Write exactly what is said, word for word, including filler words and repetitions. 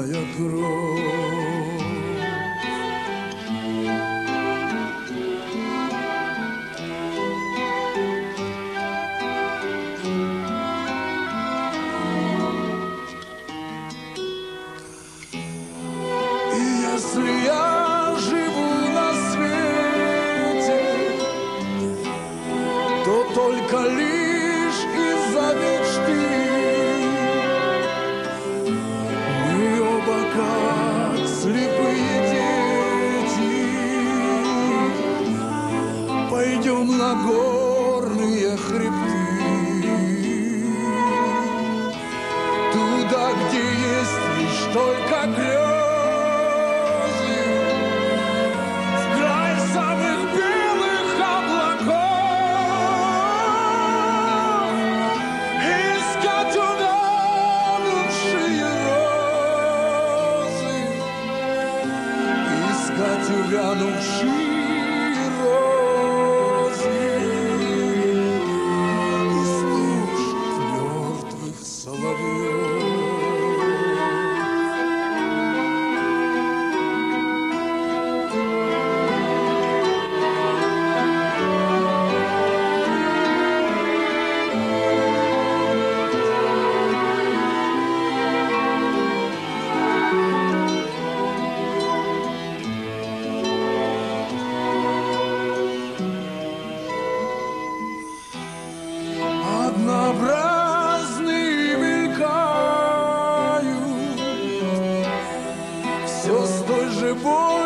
родная кровь. И если я живу на свете, то только лишь из-за мечты. Мы оба как слепые дети пойдем на горные хребты, туда, где есть лишь только грезы, в край самых белых облаков, искать увянувшие розы, искать увянувшие розы и слушать мертвых соловьев. Однообразные мелькают все с той же болью.